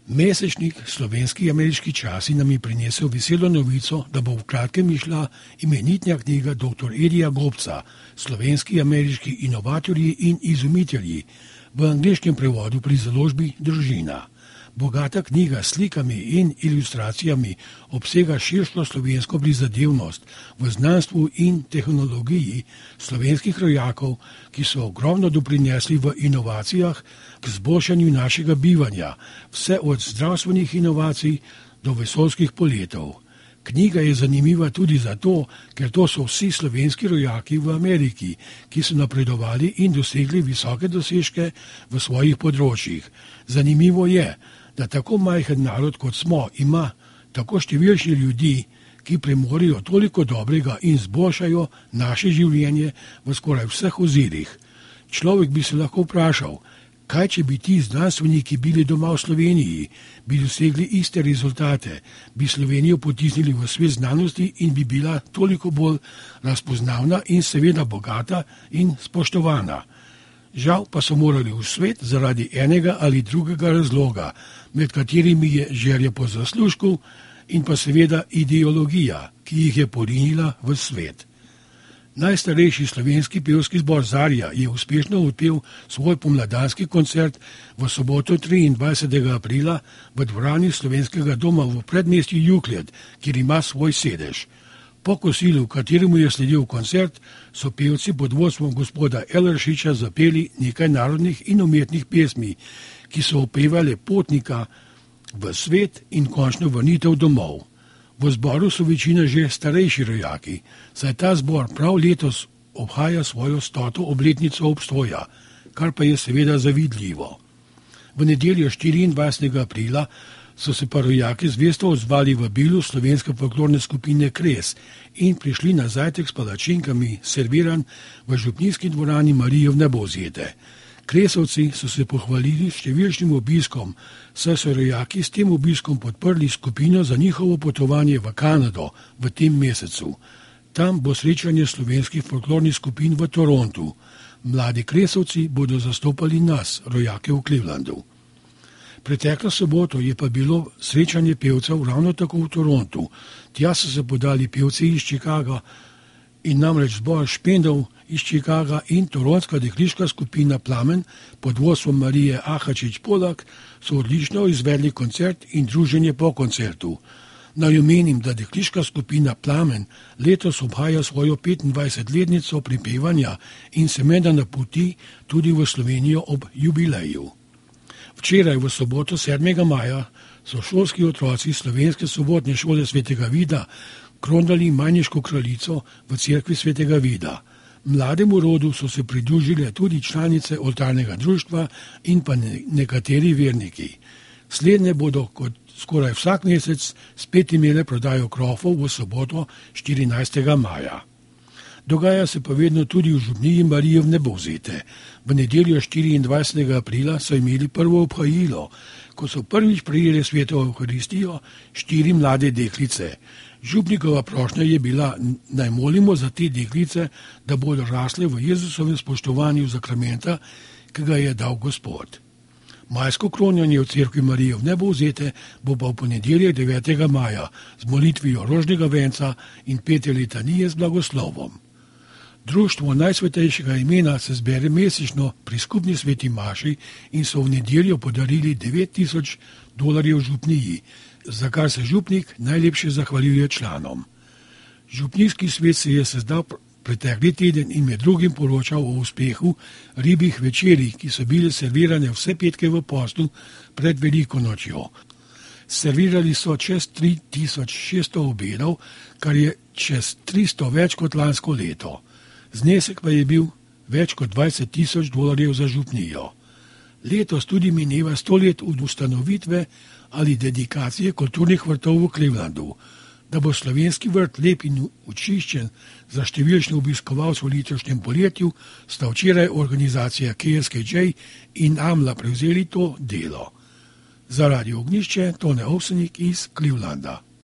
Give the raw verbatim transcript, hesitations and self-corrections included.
Mesečnik Slovenski ameriški časi nam je prinesel veselo novico, da bo v kratkem išla imenitna knjiga doktor Edija Gobca, Slovenski ameriški inovatorji in izumitelji, v angleškem prevodu pri založbi Družina. Bogata knjiga s slikami in ilustracijami obsega širšo slovensko prizadevnost v znanstvu in tehnologiji slovenskih rojakov, ki so ogromno doprinesli v inovacijah k izboljšanju našega bivanja, vse od zdravstvenih inovacij do vesoljskih poletov. Knjiga je zanimiva tudi zato, ker to so vsi slovenski rojaki v Ameriki, ki so napredovali in dosegli visoke dosežke v svojih področjih. Zanimivo je, da tako majhen narod kot smo ima tako številčni ljudi, ki premorijo toliko dobrega in zboljšajo naše življenje v skoraj vseh ozirih. Človek bi se lahko vprašal, kaj če bi ti znanstveniki bili doma v Sloveniji, bi dosegli iste rezultate, bi Slovenijo potisnili v svet znanosti in bi bila toliko bolj razpoznavna in seveda bogata in spoštovana. Žal pa so morali v svet zaradi enega ali drugega razloga, med katerimi je želja po zaslužku in pa seveda ideologija, ki jih je porinila v svet. Najstarejši slovenski pevski zbor Zarja je uspešno odpel svoj pomladanski koncert v soboto triindvajsetega aprila v dvorani Slovenskega doma v predmestju Jukled, kjer ima svoj sedež. Po kosilu, kateremu je sledil koncert, so pevci pod vodstvom gospoda Eleršiča zapeli nekaj narodnih in umetnih pesmi, ki so opevale potnika v svet in končno vrnitev domov. V zboru so večina že starejši rojaki, saj ta zbor prav letos obhaja svojo stoto obletnico obstoja, kar pa je seveda zavidljivo. V nedeljo štiriindvajsetega aprila so se pa rojaki zvesto odzvali v bilu slovenske folklorne skupine Kres in prišli na zajtrk s palačinkami, serviran v župnijski dvorani Marije v Nebozjete. Kresovci so se pohvalili številčnim obiskom, saj so rojaki s tem obiskom podprli skupino za njihovo potovanje v Kanado v tem mesecu. Tam bo srečanje slovenskih folklornih skupin v Torontu. Mladi Kresovci bodo zastopali nas, rojake v Clevelandu. Preteklo soboto je pa bilo srečanje pevcev ravno tako v Torontu. Tja so se podali pevci iz Chicaga in namreč zbor Špendov iz Chicaga in toronska dekliška skupina Plamen pod vodstvom Marije Ahačič-Polak so odlično izvedli koncert in druženje po koncertu. Naj omenim, da dekliška skupina Plamen letos obhaja svojo petindvajsetletnico pripevanja in se menda na poti tudi v Slovenijo ob jubileju. Včeraj v soboto sedmega maja so šolski otroci slovenske sobotne šole Svetega Vida kronali majniško kraljico v cerkvi Svetega Vida. Mlademu rodu so se pridružile tudi članice oltarnega društva in pa nekateri verniki. Slednje bodo kot skoraj vsak mesec spet imele prodajo krofov v soboto štirinajstega maja. Dogaja se pa vedno tudi v župniji Marije v Nebozjete. V nedeljo štiriindvajsetega aprila so imeli prvo obhajilo, ko so prvič prejeli sveto Evharistijo štiri mlade deklice. Župnikova prošnja je bila, naj molimo za te deklice, da bodo rasle v Jezusovem spoštovanju zakramenta, ki ga je dal Gospod. Majsko kronjanje v cerkvi Marije v Nebozjete bo pa v ponedeljek devetega maja z molitvijo rožnega venca in petje litanije z blagoslovom. Društvo najsvetejšega imena se zbere mesečno pri skupni sveti maši in so v nedeljo podarili devet tisoč dolarjev župniji, za kar se župnik najlepše zahvaljuje članom. Župnijski svet se je sezdal pretekli teden in med drugim poročal o uspehu ribjih večerij, ki so bile servirane vse petke v postu pred Veliko nočjo. Servirali so čez tri tisoč šeststo obedov, kar je čez tristo več kot lansko leto. Znesek pa je bil več kot dvajset tisoč dolarjev za župnijo. Letos tudi mineva sto let od ustanovitve ali dedikacije kulturnih vrtov v Clevelandu. Da bo slovenski vrt lep in očiščen za številčne obiskovalce v letošnjem poletju, sta včeraj organizacija K S K J in AMLA prevzeli to delo. Za Radio Ognjišče Tone Ovsenik iz Clevelanda.